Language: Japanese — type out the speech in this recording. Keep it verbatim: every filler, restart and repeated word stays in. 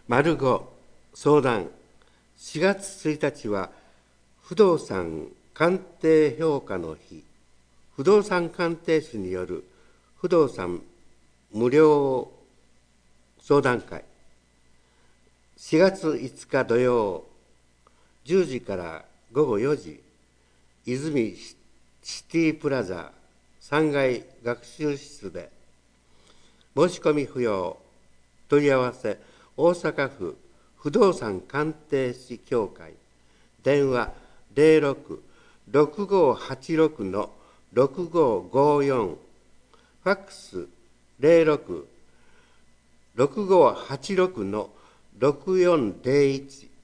丸ご相談。しがつついたちは不動産鑑定評価の日。不動産鑑定士による不動産無料相談会。しがついつか土曜じゅうじからごごよじ、泉シティプラザさんがい学習室で。申し込み不要。問い合わせ大阪府不動産鑑定士協会。電話ゼロろく ろくごはちろく ろくごごよん。ファックスゼロろく ろくごはちろく ろくよんゼロいち。